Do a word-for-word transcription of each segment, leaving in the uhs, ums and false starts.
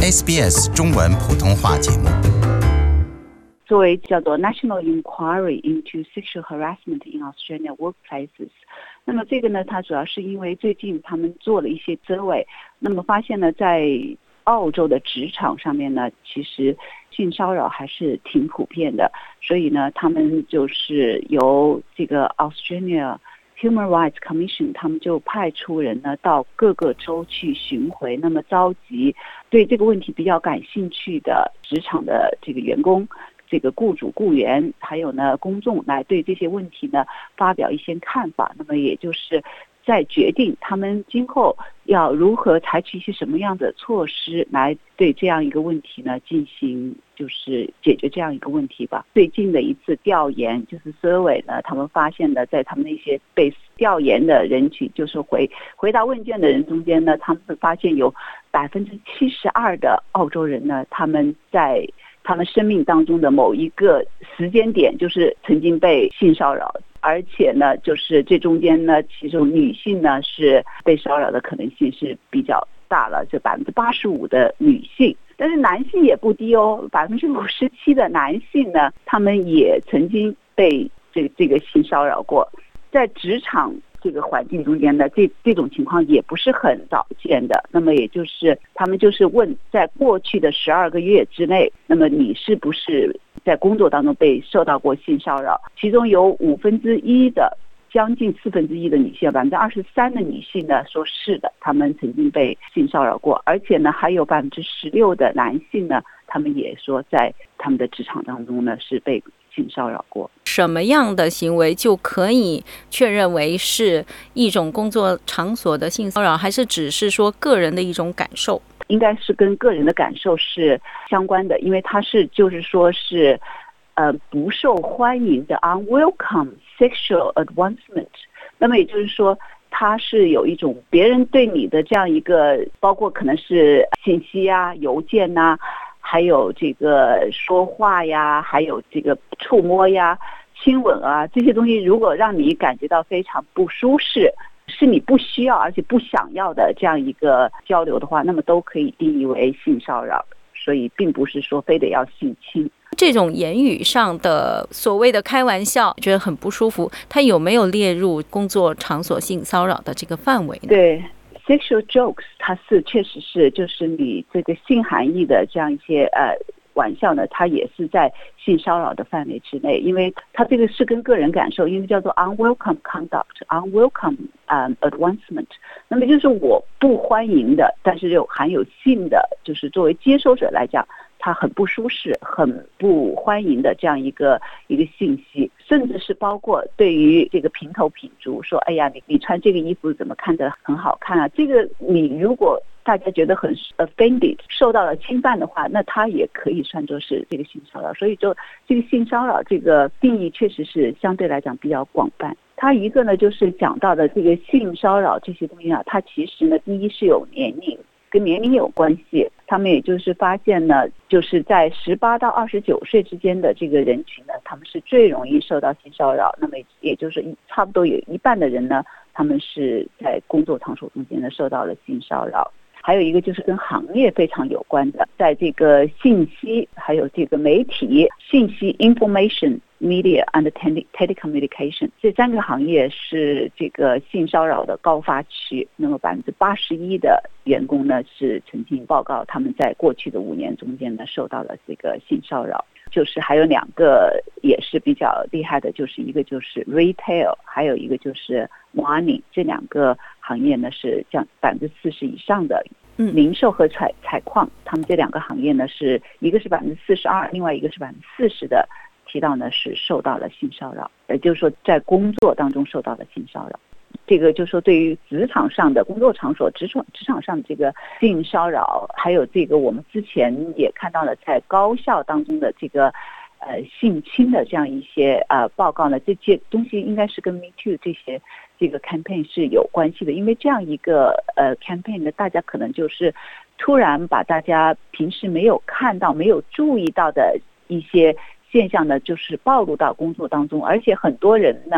S B S 中文普通话节目。 作为叫做 National Inquiry into Sexual Harassment in Australian Workplaces， 那么这个呢，它主要是因为最近他们做了一些 survey， 那么发现呢，在澳洲的职场上面呢，其实性骚扰还是挺普遍的，所以呢，他们就是由这个 Australia Human Rights Commission， 他们就派出人呢到各个州去巡回，那么召集对这个问题比较感兴趣的职场的这个员工、这个雇主、雇员，还有呢公众，来对这些问题呢发表一些看法。那么也就是在决定他们今后要如何采取一些什么样的措施来对这样一个问题呢进行就是解决这样一个问题吧。最近的一次调研就是 survey 呢，他们发现呢，在他们那些被调研的人群，就是回回答问卷的人中间呢，他们会发现有百分之七十二的澳洲人呢，他们在他们生命当中的某一个时间点就是曾经被性骚扰，而且呢就是这中间呢，其中女性呢是被骚扰的可能性是比较大了，就百分之八十五的女性，但是男性也不低哦，百分之五十七的男性呢，他们也曾经被这个这个性骚扰过。在职场这个环境中间呢，这这种情况也不是很少见的。那么也就是他们就是问，在过去的十二个月之内，那么你是不是在工作当中被受到过性骚扰？其中有五分之一的，将近四分之一的女性，百分之二十三的女性呢说是的，他们曾经被性骚扰过，而且呢还有百分之十六的男性呢，他们也说在他们的职场当中呢是被性骚扰过。 什么样的行为就可以确认为是一种工作场所的性骚扰，还是只是说个人的一种感受？ 应该是跟个人的感受是相关的，因为它是就是说是呃不受欢迎的 unwelcome sexual advancement， 那么也就是说它是有一种别人对你的这样一个，包括可能是信息啊、邮件啊，还有这个说话呀，还有这个触摸呀、亲吻啊，这些东西如果让你感觉到非常不舒适，是你不需要而且不想要的这样一个交流的话，那么都可以定义为性骚扰，所以并不是说非得要性侵。 这种言语上的所谓的开玩笑觉得很不舒服，它有没有列入工作场所性骚扰的这个范围呢？ 对，sexual jokes 它是确实是就是你这个性含义的这样一些呃玩笑呢，它也是在性骚扰的范围之内，因为它这个是跟个人感受，因为叫做 unwelcome conduct unwelcome、um, advancement， 那么就是我不欢迎的，但是又含有性的，就是作为接收者来讲他很不舒适、很不欢迎的这样一个一个信息，甚至是包括对于这个评头品足，说哎呀，你你穿这个衣服怎么看着很好看啊？这个你如果大家觉得很 offended 受到了侵犯的话，那它也可以算作是这个性骚扰。所以就这个性骚扰这个定义确实是相对来讲比较广泛。它一个呢就是讲到的这个性骚扰这些东西啊，它其实呢第一是有年龄，跟年龄有关系。他们也就是发现呢，就是在十八到二十九岁之间的这个人群呢，他们是最容易受到性骚扰。那么也就是差不多有一半的人呢，他们是在工作场所中间呢受到了性骚扰。还有一个就是跟行业非常有关的，在这个信息还有这个媒体信息 information media and telecommunication 这三个行业是这个性骚扰的高发区。那么百分之八十一的员工呢是曾经报告他们在过去的五年中间呢受到了这个性骚扰。就是还有两个也是比较厉害的，就是一个就是 retail， 还有一个就是 mining， 这两个行业呢是降百分之四十以上的。零售和采采矿，他们这两个行业呢是一个是百分之四十二，另外一个是百分之四十的提到呢是受到了性骚扰，也就是说在工作当中受到了性骚扰。这个就是说对于职场上的工作场所职场职场上的这个性骚扰，还有这个我们之前也看到了在高校当中的这个呃性侵的这样一些呃报告呢，这些东西应该是跟 Me Too 这些这个 campaign 是有关系的。因为这样一个呃 campaign 呢，大家可能就是突然把大家平时没有看到没有注意到的一些现象呢就是暴露到工作当中，而且很多人呢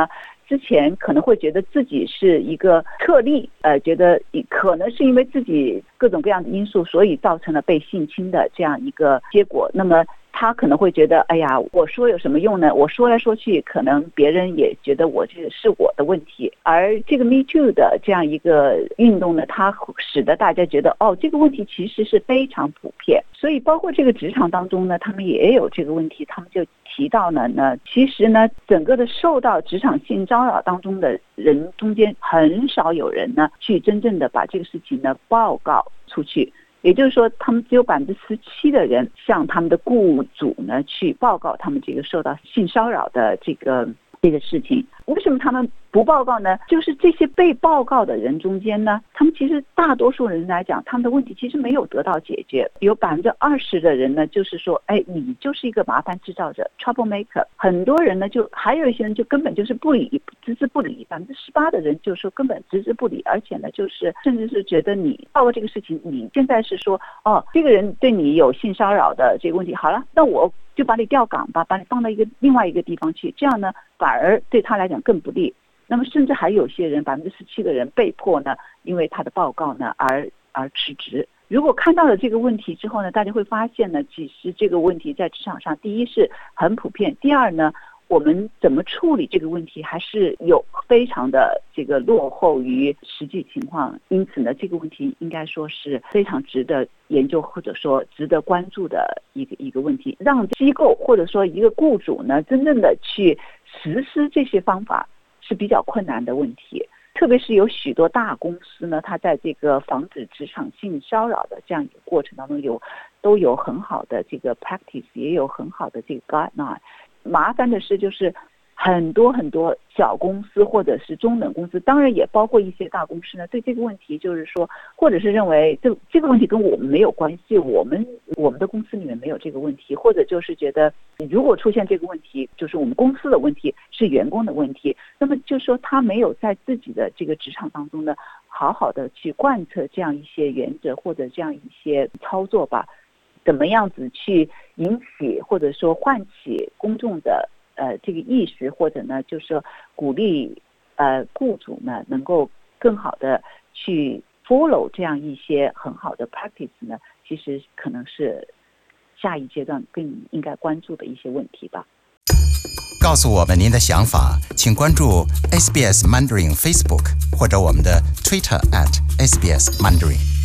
之前可能会觉得自己是一个特例，呃，觉得可能是因为自己各种各样的因素，所以造成了被性侵的这样一个结果。那么他可能会觉得，哎呀，我说有什么用呢？我说来说去，可能别人也觉得我这是我的问题。而这个 Me Too 的这样一个运动呢，它使得大家觉得，哦，这个问题其实是非常普遍。所以包括这个职场当中呢，他们也有这个问题，他们就提到了呢，其实呢，整个的受到职场性骚扰当中的人中间，很少有人呢去真正的把这个事情呢报告出去。也就是说，他们只有百分之十七的人向他们的雇主呢去报告他们这个受到性骚扰的这个这个事情。为什么他们不报告呢？就是这些被报告的人中间呢，他们其实大多数人来讲，他们的问题其实没有得到解决。有百分之二十的人呢，就是说，哎，你就是一个麻烦制造者 ，trouble maker。很多人呢，就还有一些人就根本就是不理，置之不理。百分之十八的人就是说根本置之不理，而且呢，就是甚至是觉得你报告这个事情，你现在是说，哦，这个人对你有性骚扰的这个问题，好了，那我就把你调岗吧，把你放到一个另外一个地方去，这样呢，反而对他来讲更不利。那么甚至还有些人，百分之十七的人被迫呢，因为他的报告呢而而辞职。如果看到了这个问题之后呢，大家会发现呢，其实这个问题在职场上，第一是很普遍，第二呢，我们怎么处理这个问题还是有非常的这个落后于实际情况。因此呢，这个问题应该说是非常值得研究或者说值得关注的一个一个问题，让机构或者说一个雇主呢，真正的去实施这些方法是比较困难的问题。特别是有许多大公司呢，它在这个防止职场性骚扰的这样一个过程当中有都有很好的这个 practice， 也有很好的这个 guideline。麻烦的是就是很多很多小公司或者是中等公司，当然也包括一些大公司呢，对这个问题就是说，或者是认为这这个问题跟我们没有关系，我们我们的公司里面没有这个问题，或者就是觉得如果出现这个问题，就是我们公司的问题，是员工的问题，那么就是说他没有在自己的这个职场当中呢，好好的去贯彻这样一些原则或者这样一些操作吧，怎么样子去引起或者说唤起公众的呃，这个意识，或者呢，就是说鼓励呃雇主呢能够更好的去 follow 这样一些很好的 practice 呢，其实可能是下一阶段更应该关注的一些问题吧。 告诉我们您的想法，请关注 S B S Mandarin Facebook 或者我们的 Twitter at S B S Mandarin。